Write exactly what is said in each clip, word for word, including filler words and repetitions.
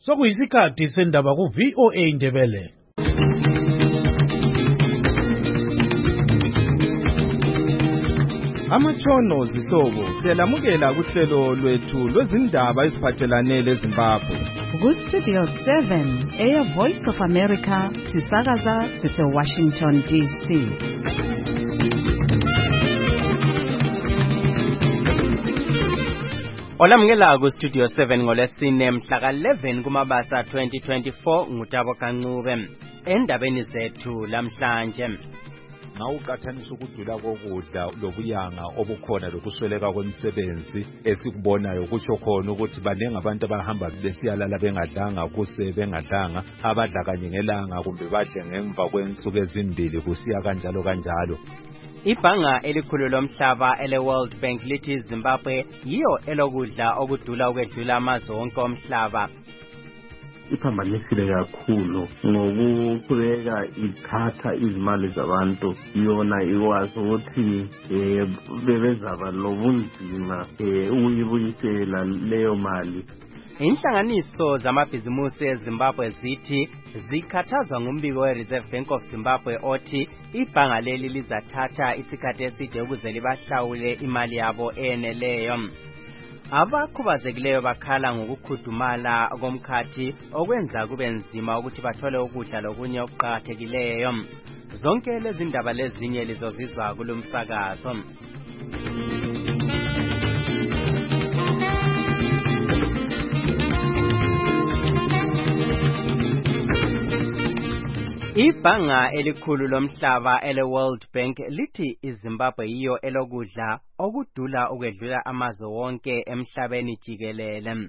Sokuyisikhathi sendaba ku V O A Ndebele. Amatshono zihlobo siyalamukela kuhlelo lwethu lwezindaba eziphathelane leZimbabwe. Ku Studio seven, Air Voice of America, sisakaza sise Washington D C. Olamukela ku Studio seven ngolesine mhla ka eleven kuMabasa twenty twenty-four ngutabo kancube. Endabeni zethu lamhlanje, Nxa uqathanisa ukudula kokudla lobuyanga obukhona lokusweleka kwemisebenzi esikubonayo kutsho khona ukuthi banenge abantu abahamba besiyalala bengadlanga kuse bengadlanga abadla kanye ngelanga kumbe badle ngemva kwensuku ezimbili kusiya kanjalo kanjalo. Ibhanga elikhulu lomhlaba ele World Bank lithi Zimbabwe yiyo elokudla okudula ukwedlula amazwe onke omhlaba. Iphambanisile kakhulu ngokuqhubeka ithatha izimali zabantu yona ikwazi ukuthi eh bebezaba lobunzima eh ukuyibuyisela leyo mali. Inhlanganiso zamabhizimusi eZimbabwe zithi zikhathazwa ngumbiko we-Reserve Bank of Zimbabwe othi ibhanga leli lizathatha isikhathi eside ukuze libahlawule imali yabo eneleyo. Abakhubazekileyo bakhala ngokukhudumala komkhathi okwenza kube nzima ukuthi bathole ukudla lokunye okuqhakathekileyo. Zonke lezi ndaba lezinye lizozizwa kulomsakazo. Ibhanga elikhulu lomhlaba ele World Bank lithi iZimbabwe yiyo elokudla okudula ukwedlula amazwe wonke emhlabeni jikelele.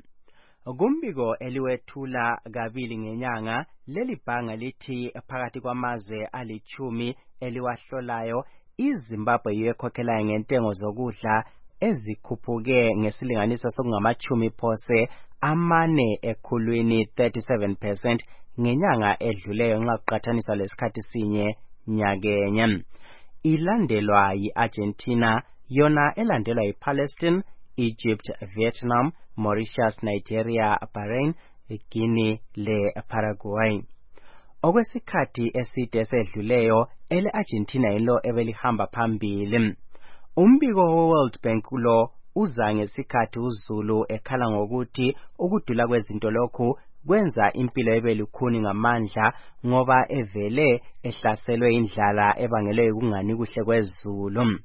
Kumbiko eliwethula kabili ngenyanga, leli bhanga lithi phakathi kwamazwe alichumi eliwahlolayo, iZimbabwe yiyo ekhokhelayo ngentengo zokudla ezikhuphuke ngesilinganiso sokungamachumi phose amane ekhulwini thirty-seven percent ngenyanga edluleyo nxa kuqathaniswa lesikhathi sinye nyakenye. Ilandelwa yi-Argentina, yona elandelwa yi-Palestine, Egypt, Vietnam, Mauritius, Nigeria, Bahrain, Guinea le Paraguay. Okwesikhathi eside esedluleyo, ele-Argentina yilo ebelihamba phambili. Umbiko we-World Bank lo uza ngesikhathi uZulu ekhala ngokuthi ukudula kwezinto lokhu kwenza impilo ebe lukhuni ngamandla ngoba evele ehlaselwe indlala ebangelwe ukungani kuhle kwezulu.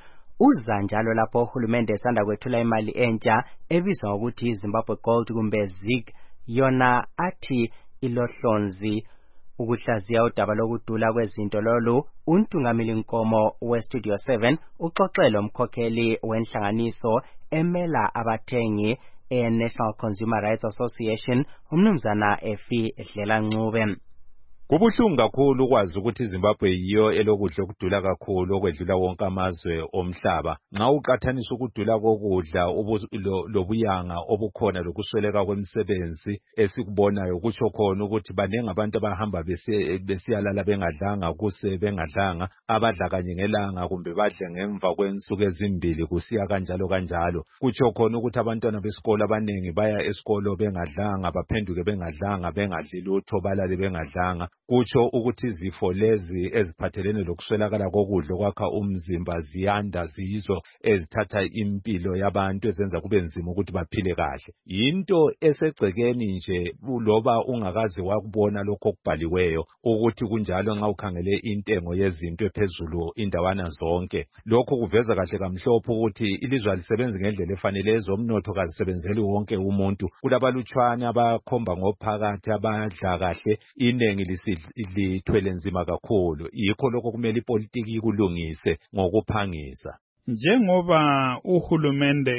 Uza njalo lapho uhulumende esanda kwethula imali entsha ebizwa ngokuthi Zimbabwe Gold kumbe ZIG, yona athi ilohlonzi ukuhlaziya udaba lokudula kwezinto lolu. Untungameli Nkomo we Studio seven uxoxela umkhokheli wenhlanganiso emela abathengi e-National Consumer Rights Association, umnumzana Efi Dlela Ncube. Kubuhlungu kakhulu ukwazi ukuthi iZimbabwe yiyo elokudla okudula kakhulu okwedlula wonke amazwe omhlaba. Nxa uqathanisa ukudula kokudla lobuyanga obukhona lokusweleka kwemisebenzi esikubonayo kutsho khona ukuthi banenge abantu abahamba besiyalala bengadlanga kuse bengadlanga abadla kanye ngelanga kumbe badle ngemva kwensuku ezimbili kusiya kanjalo kanjalo. Kutsho khona ukuthi abantwana besikolo abanengi baya esikolo bengadlanga baphenduke bengadlanga bengadli lutho balale bengadlanga. Kutsho ukuthi izifo lezi eziphathelene lokuswelakala kokudla kwakha umzimba ziyanda ziyizo ezithatha impilo yabantu ezenza kube nzima ukuthi baphile kahle. Yinto esegcekeni nje loba ungakaze wakubona lokho okubhaliweyo ukuthi kunjalo nxa ukhangele intengo yezinto ephezulu indawana zonke. Lokho kuveza kahle kamhlophe ukuthi ilizwe alisebenzi ngendlela efanele, ezomnotho kazisebenzeli wonke umuntu. Kulabalutshwana abakhomba ngophakathi abadla kahle, inengi lithwele nzima kakhulu. Yikho lokho kumele ipolitiki kulungise ngokuphangisa. Njengoba uhulumende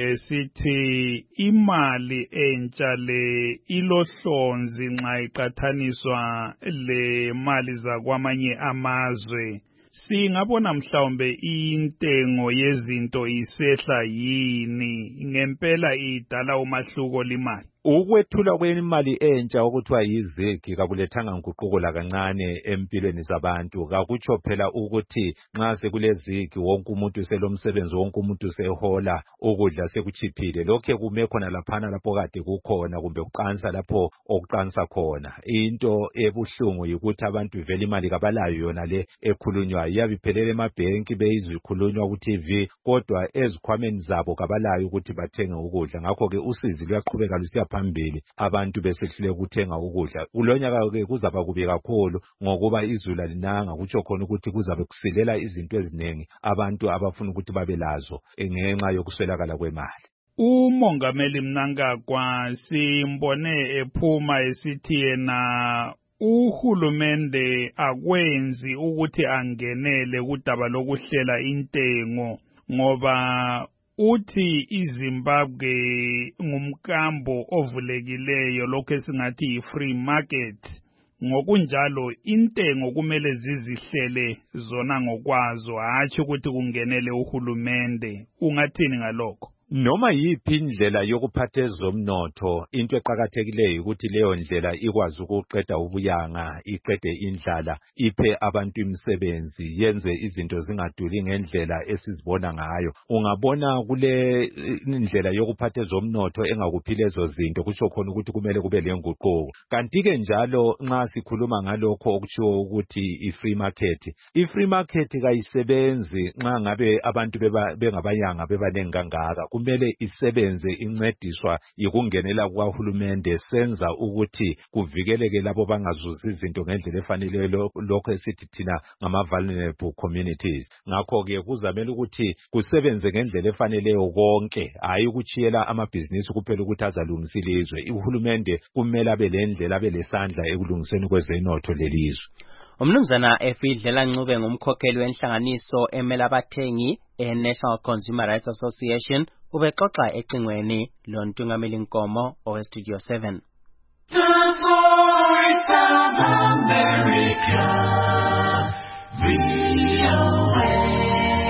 esithi imali entsha le ilohlonzi nxa iqathaniswa le mali zakwamanye amazwe, singabona mhlawumbe intengo yezinto isehla yini ngempela idala umahluko limali? Ukwethula kwemali entsha okuthiwa yizigi kakulethanga nguquko lakancane empilweni zabantu. Kakutsho phela ukuthi nxa sekulezigi wonke umuntu selomsebenzi, wonke umuntu sehola, ukudla sekuchiphile. Lokho kume khona laphana lapho kade kukhona kumbe kuqansa lapho okuqansa khona. Into ebuhlungu yikuthi abantu vele imali kabalayo yona le ekhulunywa iyabiphelele emabhenki beyizikhulunywa ku T V, kodwa ezikhwameni zabo kabalayo ukuthi bathenge ukudla. Ngakho ke usizi luyaqhubeka lusiya phambili, abantu besehlule ukuthenga ukudla. Kulonyaka ke kuzaba kubi kakhulu ngokuba izulu alinanga, kutsho khona ukuthi kuzabe kusilela izinto ezinengi abantu abafuna ukuthi babe lazo ngenxa yokuswelakala kwemali. Umongameli Mnangagwa simbone ephuma esithi yena uhulumende akwenzi ukuthi angenele kudaba lokuhlela intengo ngoba uthi iZimbabwe ngumkambo ovulekileyo, lokho esingathi yi-free market. Ngokunjalo intengo kumele zizihlele zona ngokwazo, hatshi ukuthi kungenele uhulumende. Ungathini ngalokho? Noma yiphi indlela yokuphatha ezomnotho, into eqhakathekileyo ukuthi leyo ndlela ikwazi ukuqeda ubuyanga, iqede indlala, iphe abantu imisebenzi, yenze izinto zingaduli ngendlela esizibona ngayo. Ungabona kule indlela yokuphatha ezomnotho engakuphile lezo zinto, kusho khona ukuthi kumele kube lenguquko. Kanti ke njalo nxa sikhuluma ngalokho okutshiwo ukuthi i-free market, i-free market kayisebenzi nxa ngabe abantu bengabayanga bebanengi kangaka. Kumele isebenze incediswa yikungenela kwahulumende, senza ukuthi kuvikeleke labo bangazuzi izinto ngendlela efaneleyo, lokho esithi thina ngama vulnerable communities. Ngakho ke kuzamela ukuthi kusebenze ngendlela efaneleyo konke, hayi ukuchiyela amabhizinisi kuphela ukuthi azalungisa ilizwe. Uhulumende kumele abe lendlela, abe lesandla ekulungiseni kwezenotho lelizwe. Umnumzana Efidlela Ncube ngumkhokheli wenhlanganiso emela abathengi e-National Consumer Rights Association ubexoxa ecingweni lontungameli Nkomo oweStudio seven. The Voice of America, V O A.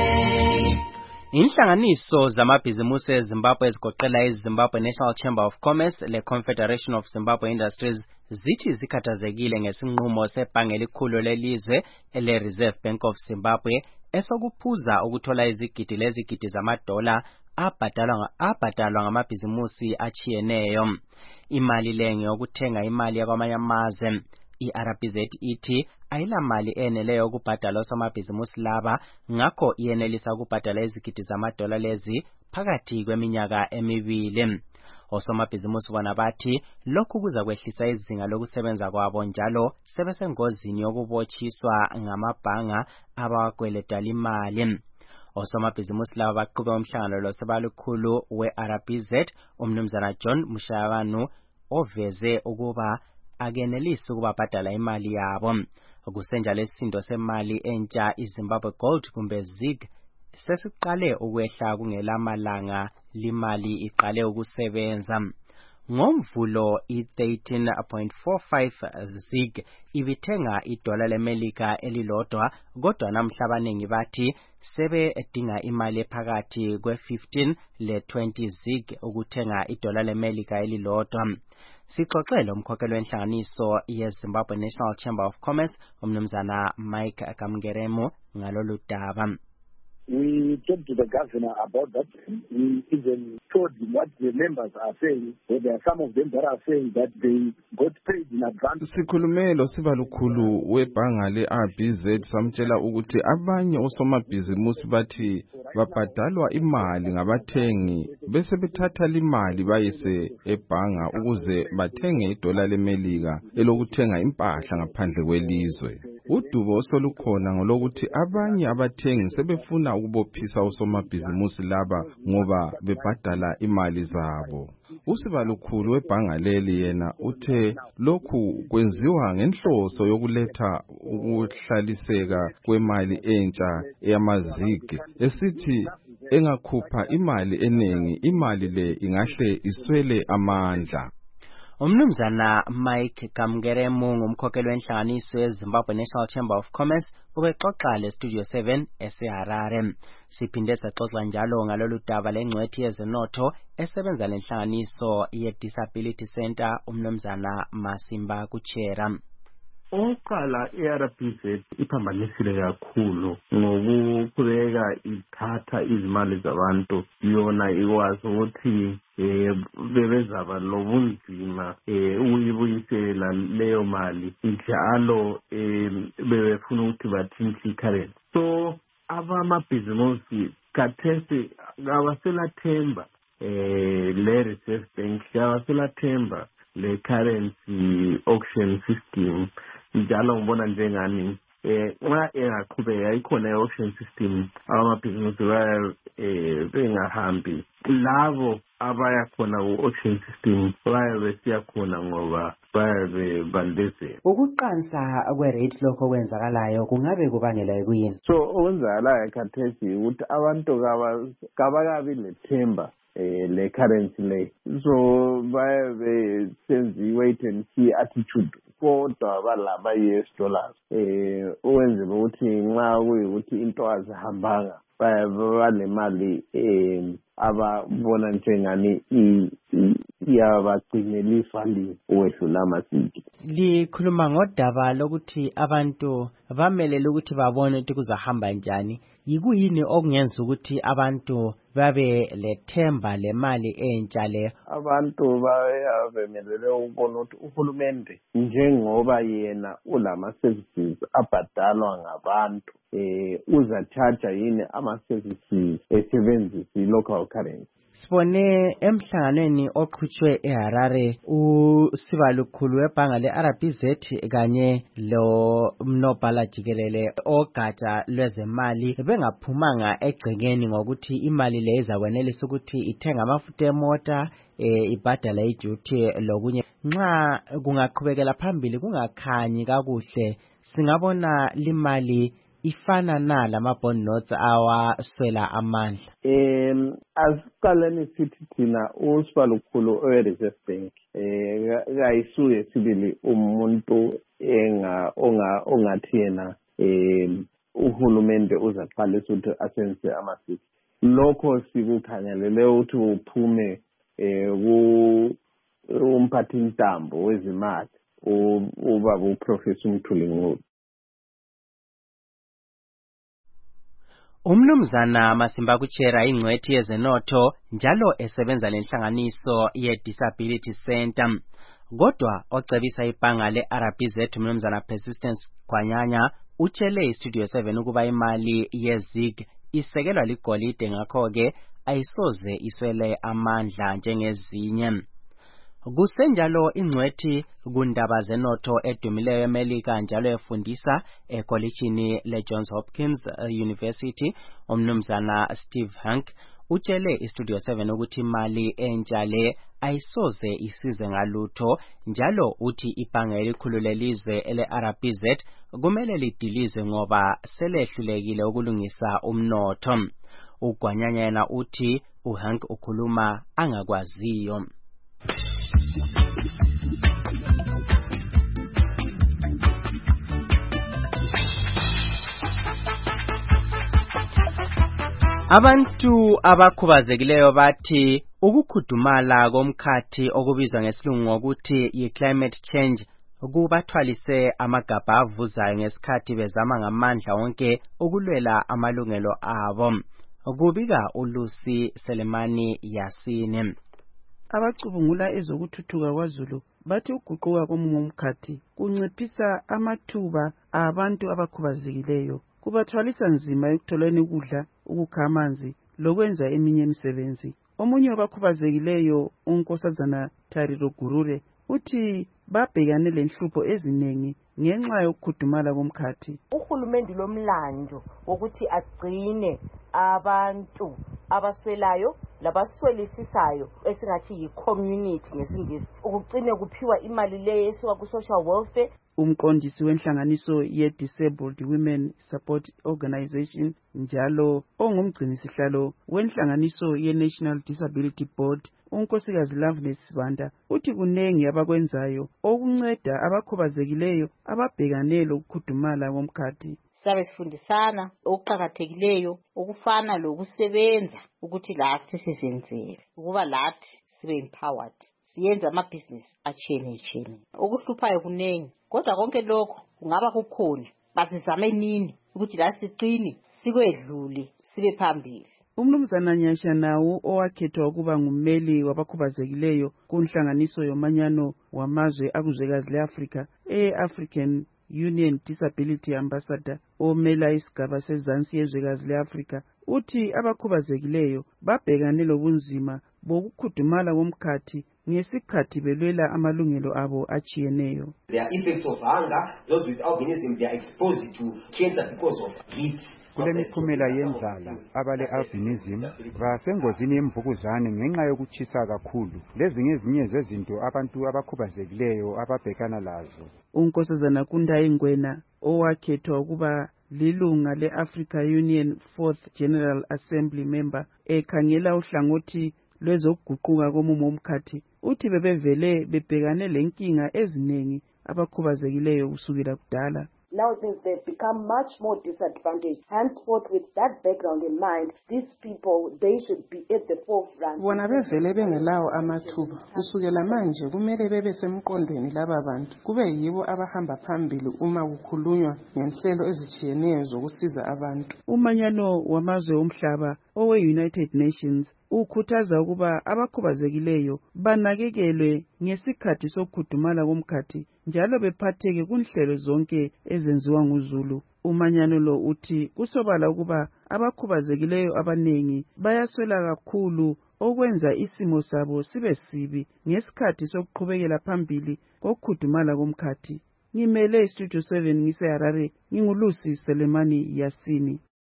Inhlanganiso zamabhizimusi eZimbabwe ezigoqela iZimbabwe National Chamber of Commerce le Confederation of Zimbabwe Industries zithi zikhathazekile ngesinqumo sebhange elikhulu lelizwe ele-Reserve Bank of Zimbabwe esokuphuza ukuthola izigidi lezigidi zamadola abhadalwa abhadalwa ngamabhizimusi achiyeneyo. Imali le ngeyokuthenga imali yakwamanye amazwe. I-R B Z ithi ayilamali eneleyo ukubhadala osomabhizimusi laba, ngakho iyenelisa ukubhadala izigidi zamadola lezi phakathi kweminyaka emibili. Osomabhizimusi bona bathi lokhu kuza kwehlisa izinga lokusebenza kwabo, njalo sebesengozini yokubotshiswa ngamabhanga abakweleta imali. Osomabhizimusi laba baqhube umhlangano lo sebalukhulu we-R B Z umnumzana John Mushayabanu oveze ukuba akenelisi ukubabhadala imali yabo. Kusenjalo isisindo semali entsha iZimbabwe Gold kumbe ZiG sesiqale ukwehla kungelamalanga limali iqale ukusebenza. Ngomvulo i-thirteen point four five ZiG ibithenga idola leMelika elilodwa, kodwa namhla abaningi bathi sebe edinga imali ephakathi kwe-fifteen le-twenty ZiG ukuthenga idola leMelika elilodwa. Sixoxele umkhokheli wenhlanganiso yeZimbabwe National Chamber of Commerce umnumzana Mike Kamgeremu ngalolu daba. We talked to the governor about that. We even told him what the members are saying. So there are some of them that are saying that they got paid in advance. Sikhulume lo sibalukhulu webhanga le-R B Z samtshela ukuthi abanye osomabhizimusi bathi babhadalwa imali ngabathengi bese bethatha limali bayise ebhanga ukuze bathenge idola leMelika elokuthenga impahla ngaphandle kwelizwe. Udubo osolukhona ngolokuthi abanye abathengi sebefuna ukubophisa osomabhizimusi laba ngoba bebhadala imali zabo. Usibalukhulu webhanga leli yena uthe lokhu kwenziwa ngenhloso yokuletha ukuhlaliseka kwemali entsha eyamazigi, esithi engakhupha imali enengi imali le ingahle iswele amandla. Umnumzana Mike Kamgeremu ngumkhokheli wenhlanganiso yeZimbabwe National Chamber of Commerce ubexoxa leStudio seven eseHarare. Siphinde saxoxa njalo ngalolu daba lengcwethi yezenotho esebenza lenhlanganiso ye-Disability Center umnumzana Masimba Kuchera. Oqala i-R B Z iphambanisile kakhulu ngokuqhubeka ithatha izimali zabantu yona ikwazi ukuthi eh bebezaba lobunzima eh ukuyibuyisela leyo mali njalo eh bebefuna ukuthi bathintshe currency. So abamabhizinisi kathesi abaselathemba eh le Reserve Bank abaselathemba le currency auction system njalo ngibona njengani eh nxa engaqhubeka ikhona i-auction system abamabhizinisi baya eh bengahambi labo abaya khona ku-auction system baya besiya khona ngoba bayabe bandezela. Ukuqansa kwe-rate lokho kwenzakalayo kungabe kubangela kuyini? So okwenzakalayo khathesi ukuthi abantu kabakabi nethemba eh le currency le, so bayabe senza i-wait and see attitude kodwa balaba U S dollars eh uwenzela ukuthi nxa kuyikuthi into azihambanga banemali eh ababona njengani iyabagcinela ifali ukwedlula amasiki. Likhuluma ngodaba lokuthi abantu bamelele ukuthi babone ukuthi kuzahamba njani. Yikuyini okungenza ukuthi abantu babe lethemba lemali entsha le? Abantu bayabemelele ukubona ukuthi uhulumende njengoba yena ulama services abhadalwa ngabantu eh uzacharge yini ama services esebenzisa local currency. Sibone emhlanganweni oqhutshwe eHarare usibalukhulu webhanga le-R B Z kanye lo mnobhala jikelele ogatsha lwezemali bengaphumanga egcekeni ngokuthi imali le izakwenelisa ukuthi ithenga amafutha emota eh ibhadala iduty lokunye. Nxa kungaqhubekela phambili kungakhanyi kakuhle singabona limali ifana na lama bond notes awaswela amandla. em asiqaleni sithi thina usibalukhulu we-Reserve Bank eh kayisuye sibili umuntu enga onga ongathi yena em uhulumende uzaqalisa ukuthi asenze amasiko lokho sikukhangelele ukuthi uphume eh ku umphathi intambo wezimali ubaba uProfessor Mthuli Ncube. Umnumzana Masimba Kuchera ingcwethi yezenotho njalo esebenza lenhlanganiso ye-Disability Center. Kodwa ocebisa ibhanga le-R B Z umnumzana Persistence Kwanyanya utshele iStudio seven ukuba imali ye-zig isekelwa ligolide ngakho-ke ayisoze iswele amandla njengezinye. Kusenjalo ingcwethi kundaba zenotho edumileyo eMelika njalo efundisa ekolishini le-Johns Hopkins University umnumzana Steve Hank utshele iStudio seven ukuthi imali entsha le ayisoze isize ngalutho njalo uthi ibhanga elikhulu lelizwe ele-R B Z kumele lidilizwe ngoba selehlulekile ukulungisa umnotho. Ugwanyanya yena uthi uHank ukhuluma angakwaziyo. Abantu abakhubazekileyo bathi ukukhudumala komkhathi okubizwa ngesilungu ngokuthi yi-climate change kubathwalise amagabha avuzayo ngesikhathi bezama ngamandla wonke ukulwela amalungelo abo. Kubika uLucy Selemani Yasini. Abacubungula ezokuthuthuka kwaZulu bathi ukuguquka komumo womkhathi kunciphisa amathuba abantu abakhubazekileyo, kubathwalisa nzima ekutholeni ukudla, ukukha amanzi lokwenza eminye imisebenzi. Omunye wabakhubazekileyo uNkosazana Tariro Gurure uthi babhekane lenhlupho ezinengi ngenxa yokukhudumala komkhathi. Uhulumende lomlando wokuthi agcine abantu abaswelayo labaswelisisayo esingathi yi-community ngesingisi ukugcine kuphiwa imali le esuka ku-social welfare umqondisi wenhlanganiso ye-Disabled Women Support Organization njalo ongumgcinisihlalo wenhlanganiso ye-National Disability Board unkosikazi Loveness Sibanda uthi kunengi abakwenzayo okunceda abakhubazekileyo ababhekane lokukhudumala komkhathi. Sabe sifundisana okuqhakathekileyo okufana lokusebenza ukuthi lathi sizenzele ukuba lathi sibe empowered siyenza amabhizinisi achene-chene. Okuhluphayo kunengi kodwa konke lokho kungaba kukhona basizame nini ukuthi la siqini sikwedlule sibe phambili. Umnumzana Nyasha nawo owakhethwa ukuba ngummeli wabakhubazekileyo kunhlanganiso yomanyano wamazwe akuzwekazi le-Afrika e-African Union Disability Ambassador omela isigaba sezansi yezwekazi le-Afrika uthi abakhubazekileyo babhekane lobunzima bokukhudumala komkhathi ngesikhathi belwela amalungelo abo achiyeneyo. There are effects of hunger. Those with albinism, they are exposed to cancer because of heat. Kulemiphumela yendlala abale-albinism basengozini yemvukuzane ngenxa yokuchisa kakhulu. Lezi ngezinye zezinto abantu abakhubazekileyo ababhekana lazo. Unkosazana Kundayi Ngwena owakhethwa ukuba lilunga le-Africa Union Fourth General Assembly member ekhangela uhlangothi lwezokuguquka komumo omkhathi uthi bebevele bebhekane lenkinga eziningi abakhubazekileyo kusukela kudala. Now since they've become much more disadvantaged, henceforth with that background in mind, these people, they should be at the forefront. Bona bevele bengelawo amathuba kusukela manje kumele bebe semqondweni laba bantu kube yibo abahamba phambili uma kukhulunywa ngenhlelo ezijiyeneyo zokusiza abantu. Umanyano wamazwe omhlaba owe-United Nations ukhuthaza ukuba abakhubazekileyo banakekelwe ngesikhathi sokukhudumala komkhathi njalo bephatheke kunhlelo zonke ezenziwa nguZulu. Umanyano lo uthi kusobala ukuba abakhubazekileyo abanengi bayaswela kakhulu okwenza isimo sabo sibe sibi ngesikhathi sokuqhubekela phambili kokukhudumala komkhathi. Ngimele Studio seven ngiseHarare ngingulusi Selemani Yasini.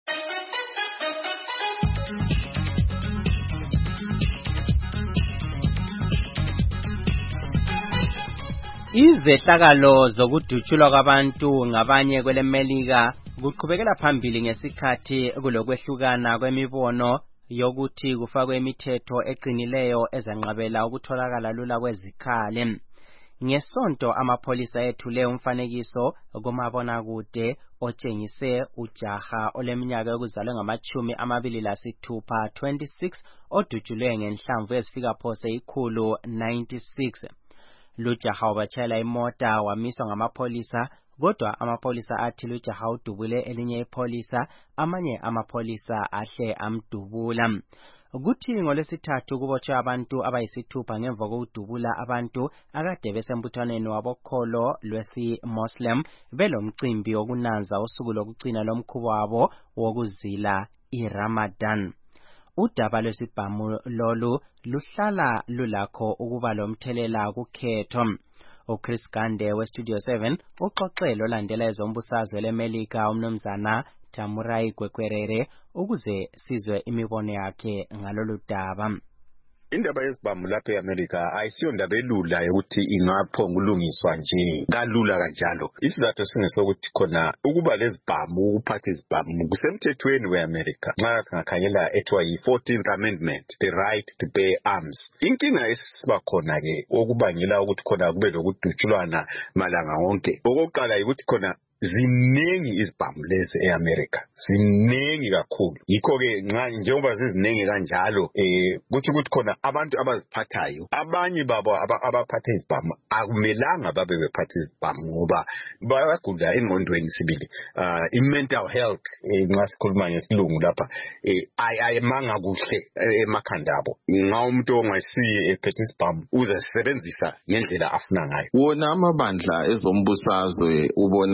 Izehlakalo zokudutshulwa kwabantu ngabanye kwelemelika kuqhubekela phambili ngesikhathi kulokwehlukana kwemibono yokuthi kufakwe imithetho eqinileyo ezanqabela ukutholakala lula kwezikhali. Ngesonto amapholisa ethule umfanekiso kumabonakude otshengise ujaha oleminyaka yokuzalwa ngamachumi amabili lasithupha twenty-six odutshulwe ngenhlamvu ezifika phose ikhulu ninety-six. Lujaha wabatshayela imota wamiswa ngamapholisa kodwa amapholisa athi lujaha udubule elinye ipholisa amanye amapholisa ahle amdubula. Kuthi ngolesithathu kubotshwe abantu abayisithupha ngemva kokudubula abantu akade besembuthaneni wabokholo lwesi-Muslim belomcimbi wokunanza usuku lokugcina lomkhuba wabo wokuzila iRamadan. Udaba lwesibhamu lolu luhlala lulakho ukuba lomthelela kukhetho. uChris Gande weStudio seven uxoxelo olandela ezombusazwe leMelika umnumzana Tamurai Gwekwerere ukuze sizwe imibono yakhe ngalolu daba. Indaba yesibhamu lapha eAmerica ayisiyo ndaba elula ukuthi ingaphonga ulungiswa nje kalula kanjalo. Isizathu singesokuthi khona ukuba lezibhamu ukuphatha izibhamu kusemthethweni weAmerica. Nxa singakhangela ethiwa yi-fourteenth Amendment, the right to bear arms. Inkinga esiba khona ke okubangela ukuthi khona kube lokudutshulwana malanga wonke. Okokuqala ukuthi khona ziningi izibhamu lezi eAmerica, ziningi kakhulu. Yikho ke nxa njengoba ziziningi kanjalo eh kuthi ukuthi khona abantu abaziphathayo abanye babo abaphatha izibhamu akumelanga babe bephatha izibhamu ngoba bayagula engqondweni sibili. Uh, i-mental health nxa sikhuluma ngesilungu lapha eh ayimanga kuhle emakhanda abo. Nxa umuntu ongasiye ephethe izibhamu uzasebenzisa ngendlela afuna ngayo. Wona amabandla ezombusazwe ubona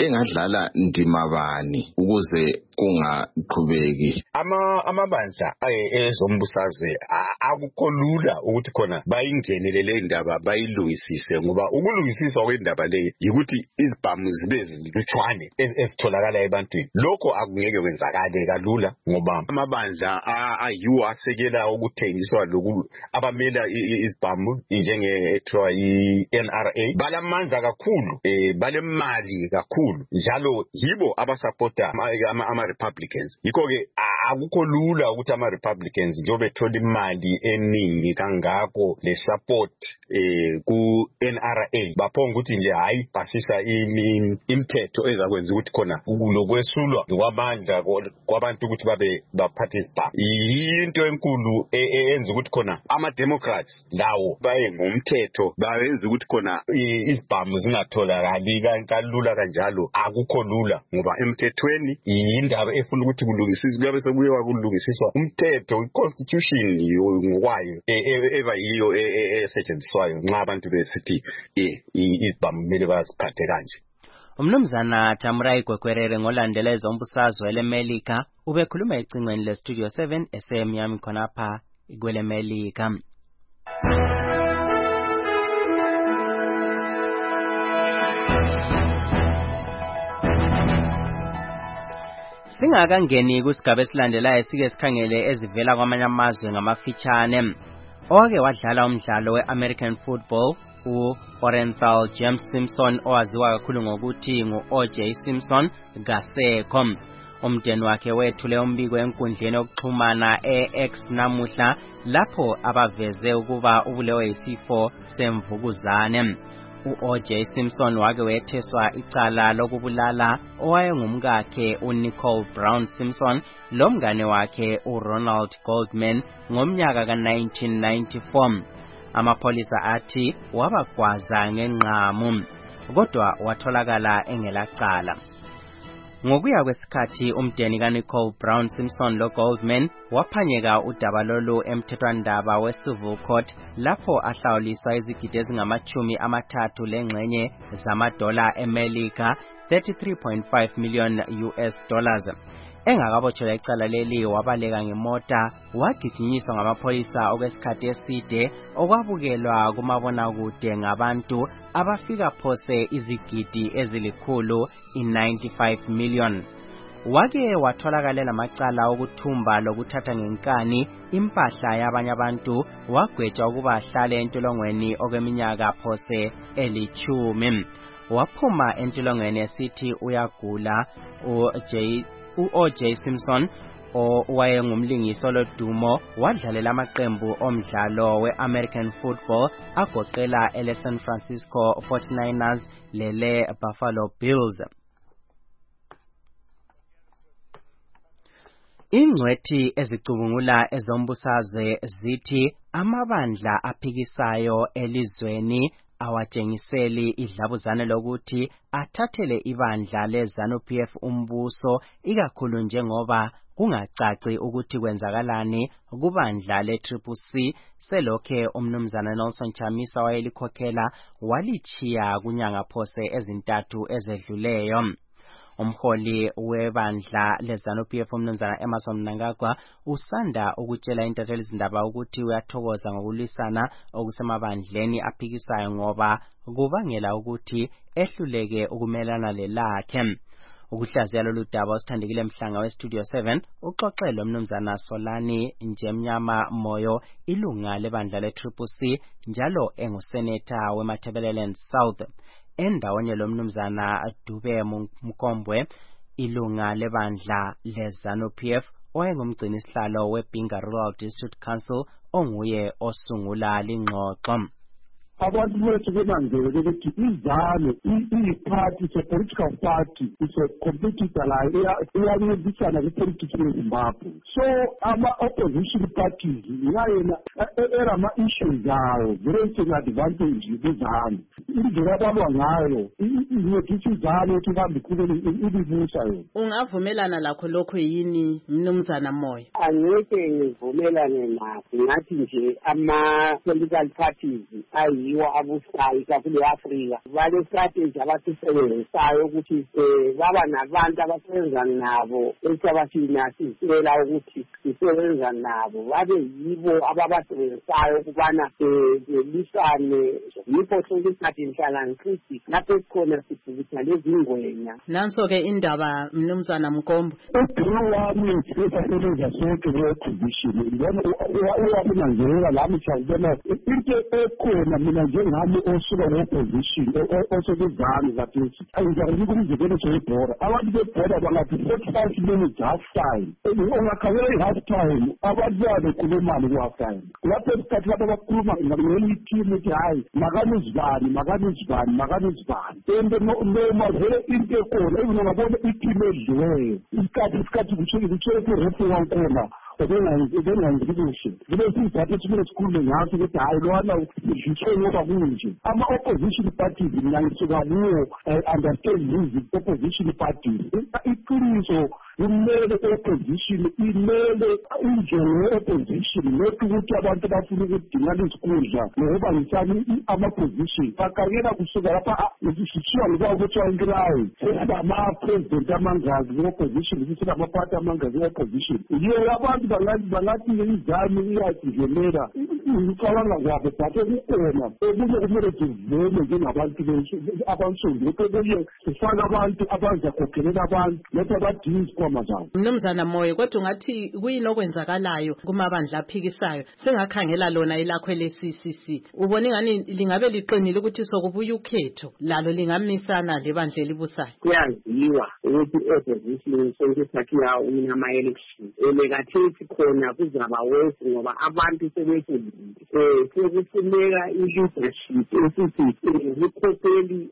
engadlala ndima bani ukuze kungaqhubeki? ama amabandla ezombusazwe akukho lula ukuthi khona bayingenele le ndaba bayilungisise, ngoba ukulungisiswa kwendaba le yikuthi izibhamu zibe zilutshwane ezitholakala ebantwini. Lokho akungeke kwenzakale kalula ngoba amabandla ayiwo asekela ukuthengiswa lokhu abamela izibhamu njenge ethiwa i-N R A balamandla kakhulu, eh balemali kakhulu, njalo yibo abasupporta ama Republicans. Yikho ke akukho lula ukuthi ama Republicans njobe thola imali eningi kangako le support eh ku N R A baphonga ukuthi nje hayi basisa imithetho ezakwenza ukuthi khona ukulokwesulwa kwamandla kwabantu ukuthi babe baphathe isibhamu. Into enkulu eyenza ukuthi khona ama Democrats lawo baye ngomthetho bayenza ukuthi khona isibhamu zingatholakali kalula kanjalo. Akukho lula ngoba emthethweni indaba efuna ukuthi kulungisiswe kuyabe sekuyiwa kulungisiswa umthetho i-constitution ngokwayo eba yiyo esetshenziswayo nxa abantu besithi isibhamu kumele baziphathe kanje. Umnumzana Thamrai Gwekwerere ngolandela ezombusazwe leMelika ubekhuluma ecingweni le Studio seven esemnyama khonapha kwele Melika. Singakangeni kusigaba esilandelayo esike sikhangele ezivela kwamanye amazwe ngamafitshane. Owake wadlala umdlalo we-American football u-Orenthal James Simpson owaziwa kakhulu ngokuthi ngu-O J Simpson kasekho. Umndeni wakhe wethule umbiko enkundleni yokuxhumana e-X namuhla lapho abaveze ukuba ubulewe yisifo semvukuzane. U-O J Simpson wake wetheswa icala lokubulala owayengumkakhe uNicole Brown Simpson lomngane wakhe uRonald Goldman ngomnyaka ka nineteen ninety-four. Amapholisa athi wabagwaza ngenqamu kodwa watholakala engelacala. Ngokuya kwesikhathi umndeni kaNicole Brown Simpson lo Goldman waphanyeka udaba lolu emthethwandaba we-Civil Court lapho ahlawuliswa izigidi ezingamachumi amathathu lengxenye zamadola eMelika thirty-three point five million U S dollars. Engakabotshelwa icala leli wabaleka ngemota wagijinyiswa ngamapholisa okwesikhathi eside okwabukelwa kumabonakude ngabantu abafika phose izigidi ezilikhulu i-ninety-five million. Wake watholakala lamacala okuthumba lokuthatha ngenkani impahla yabanye abantu wagwetshwa ukuba ahlale entolongweni okweminyaka phose elithumi. Waphuma entolongweni esithi uyagula. u-J u-O J Simpson owayengumlingisi lodumo wadlalela amaqembu omdlalo we-American football agoqela ele San Francisco forty-niners lele Buffalo Bills. Ingcwethi ezicubungula ezombusazwe zithi amabandla aphikisayo elizweni awatshengiseli idlabuzane lokuthi athathele ibandla leZANU-P F umbuso ikakhulu njengoba kungacaci ukuthi kwenzakalani kubandla le-Triple C selokhe umnumzana Nelson Chamisa wayelikhokhela walichiya kunyanga phose ezintathu ezedluleyo. Umholi webandla leZANU-P F umnumzana Emmerson Mnangagwa usanda ukutshela intatheli izindaba ukuthi uyathokoza ngokulisana okusemabandleni aphikisayo ngoba kubangela ukuthi ehluleke ukumelana lelakhe. Ukuhlaziya lolu daba usithandekile Mhlanga we-Studio seven uxoxele umnumzana Solani Njemnyama Moyo ilunga lebandla le-Triple C njalo enguseneta weMatabeleland South. Endawonye lo mnumzana Dube Mkombwe ilunga lebandla leZANU-P F owayengumgcini sihlalo weBinga Rural District Council onguye osungula lingxoxo. Abantu bethu benanzele ukuthi iZANU iyi-party, it's a political party, it's a competitor la iyancedisana kwi-politics yeZimbabwe. So ama-opposition parties ngayena era ama-issues zawo very advantage kwiZANU. Indlela abalwa ngayo incedisa iZANU ukuthi ihambe ibibusa yona. Ungavumelana lakho lokho yini mnumzana Moyo? Angeke ngivumelane nakho, ngathi nje ama-political parties ayi yiwo abusayi kakhulu e-Afrika bale strategy abasisebenzisayo ukuthi um baba nabantu abasebenza nabo esabathina sizitshela ukuthi sisebenza nabo babe yibo ababasebenzisayo ukubana um belisane yikho sonke isikhathi ngihlala ngithi lapho esikhona sibhukutha lezi ngwenya. Nanso-ke indaba Mnumzana Mkombo. Udinga wami ngisebenza sonke kwe-opposition ngibona uyakunanzelela lami siyabona into ekhona mina njengami osuka kwe-opposition osekuzami zathi angizakubika umzekelo sebhora abantu bebhora bangathi forty-five minutes half time ungakhangela i-half time abantu babekhulumani ku-half time lapho esikhathi lapho bakhuluma ngenye team ethi hayi makanizibani makanizibani makanizibani and noma vele into ekhona even ungabona i-team edliweyo isikhathi isikhathi kutshele kurefu wakhona bengangikikushe kube sizathu esimele sikhulume ngaso ukuthi hayi lwana zitshele ngoba kunje ama-opposition parties mina ngisuka kuwo understand music opposition parties iqiniso imele opposition imele injongo ye-opposition lokhu ukuthi abantu bafuna ukudingana izikudla nokuba ngisani ama-position bakayela kusuka lapha sishiwa ngoba kuthiwa inkilayo sesama-president amangazi we-opposition sisinamaphathi amangazi we-opposition yiyo abantu bangathi izami iyazivelela ngicabanga kwabo but kukhona okunye kumele sivume njengabantu abansundu okunye sifake abantu abazakhokhelela abantu letha badinga izikhwama zabo. Mnumzana Moyo, kodwa ungathi kuyini okwenzakalayo kumabandla aphikisayo sengakhangela lona elakho ele-C C C ubone ngani lingabe liqinile ukuthi sokubuya ukhetho lalo lingamisana lebandla elibusayo? Kuyaziwa ukuthi i-opposition sonke isikhathi yawina ama-election elekathethi khona kuzaba wesi ngoba abantu sebefundile um sekufuneka i-leadership esithi ubukhokheli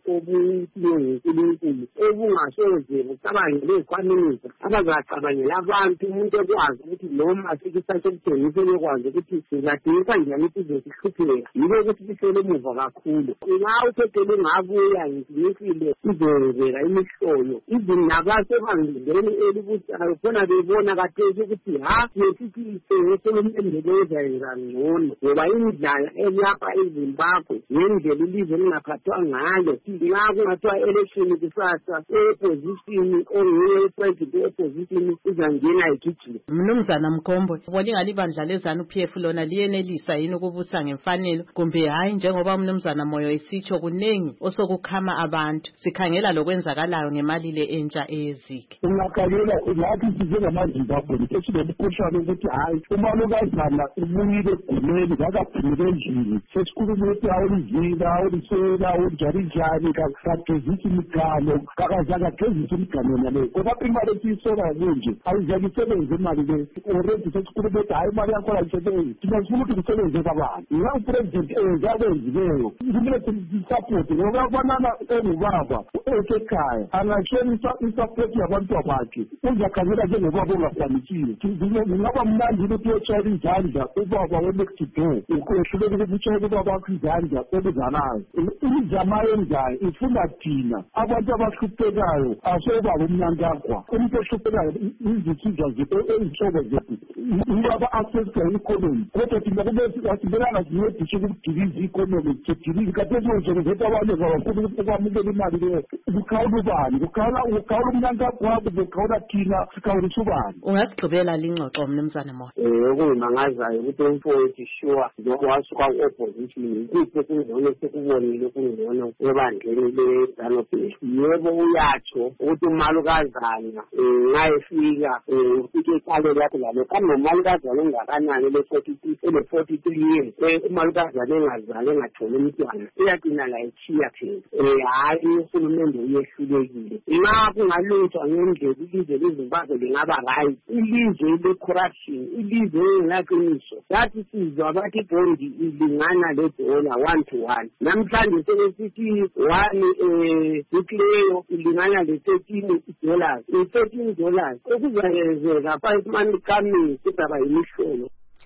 obuNkulunkulu obungasoze bucabangele ikhwaminisa abazacabangela abantu umuntu ekwazi ukuthi noma sikisathe ukuthengisa bekwazi ukuthi sizadingisa njani ukuthi zesihlupheka yilo ukuthi lihlele emuva kakhulu nxa ukhokheli ungabuya ngizimisile izenzeka imihlolo izini nabasebandleni elibusayo khona bebona kathesi ukuthi ha yesithi sesolomendele ezayenza ngcono ngoba indlala elapha eZimbabwe ngendlela ilizwe lingaphathwa ngayo nxa kungathiwa election kusasa e-opposition onguye president e-opposition uzangena egijima. Mnumzana Mkombo, ubona ingani ibandla leZANU-P F lona liyenelisa yini ukubusa ngemfanelo kumbe hayi njengoba Mnumzana Moyo esitsho kunengi osokukhama abantu sikhangela lokwenzakalayo ngemali le entsha eyezike? Ungakhalela lathi sizengamaZimbabwe sesilomkhuhlane ukuthi hayi umalukazana ubuyile egumeni kakaphile endlini sesikhuluma ukuthi awulivila awulisela awunjani njani kagezisa imigano kakazakagezisa imigano naleyo ngoba imali esiyisola kunje ayizakisebenze imali le already sesikhuluma ukuthi hayi imali yakhona ayisebenzi thina sifuna ukuthi kusebenze kwabantu nga upresident enza akwenzileyo kumele sisapoti ngoba banana engubaba esekhaya angashonisa isapoti yabantu bakhe uzakhangela njengoba ongakwanisile ngingaba mnandi ukuthi uyotshayela izandla ubaba we-next door ukwehluleka ukuthi utshayela ubaba wakho izandla obuzanayo imizama yenzayo ifuna thina abantu abahluphekayo asobaba umnankagwa umuntu ohluphekayo izisizwa zethu ezihlobo zethu ubaba accessa i-economy kodwa thina kube asibelanga sincedishe ukudiliza i-economy sidilize kathesi zonke zethu abantu ngabafuna ukwamukela imali leyo kukhawula ubani kukhawula umnankagwa wakho kukhawula thina sikhawulisa ubani. Ungasigqibela lingxoxo Mnumzana Moyo? Eh okuyimangazayo ukuthi umfowethu sure njengoba wasuka ku-opposition kuphi kungcono sekubonile kungcono ebandleni leZANU-P F. Yebo uyatsho ukuthi umalukazana nxa efika ufike iqalo lakho lalo kambe umalukazana ongakanani ele-forty three years umalukazana engazali engatholi umntwana iyagcina la etshiya phela um hhayi uhulumende uyehlulekile nxa kungalungiswa ngendlela ilizwe leZimbabwe lingaba right ilizwe le-corruption ilizwe engelaqiniso yathi sizwa bathi ibhondi ilingana ledola one to one namhlanje sebesithi one um nucleyo ilingana le-thirteen dollars i-thirteen dollars okuzayenzeka five months coming kuzaba yimihlolo.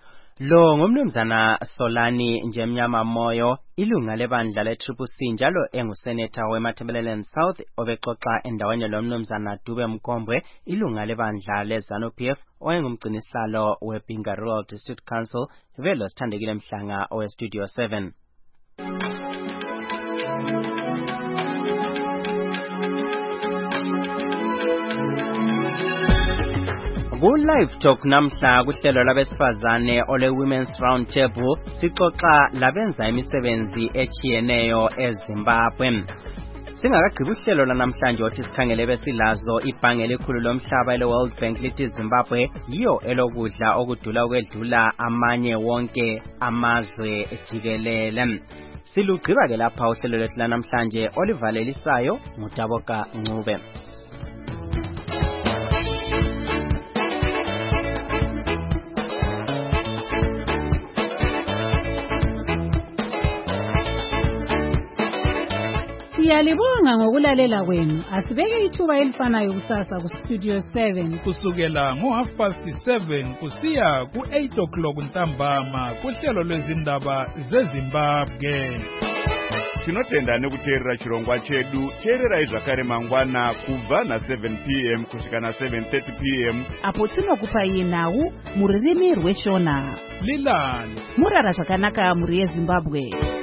Lo ngumnumzana Solani Njemnyama Moyo, ilunga lebandla le-Triple C njalo enguseneta weMatabeleland South obexoxa endaweni lomnumzana Dube Mkombwe, ilunga lebandla leZANU-P F owayengumgcinisihlalo weBinga Rural District Council, velo Sithandekile Mhlanga owe Studio seven. Ku-Live Talk namhla kuhlelo labesifazane ole Women's Round Table sixoxa labenza imisebenzi echiyeneyo eZimbabwe. Singakagqibi uhlelo lanamhlanje othi sikhangele besilazo ibhange elikhulu lomhlaba ele World Bank lithi Zimbabwe yiyo elokudla okudula ukwedlula amanye wonke amazwe jikelele. Silugqiba ke lapha uhlelo lwethu lanamhlanje olivalelisayo nguTaboka Ncube. Siyalibonga ngokulalela kwenu. Asibeke ithuba elifanayo kusasa ku Studio seven kusukela ngo half past seven kusiya ku eight o'clock ntambama kuhlelo lwezindaba zeZimbabwe. Tinotenda nekuteerera chirongwa chedu. Teererai zvakare mangwana kubva na seven p m kusvika na seven thirty p m apo tinokupa iye nhau muririmi rweshona. Lilani murara zvakanaka muri yeZimbabwe.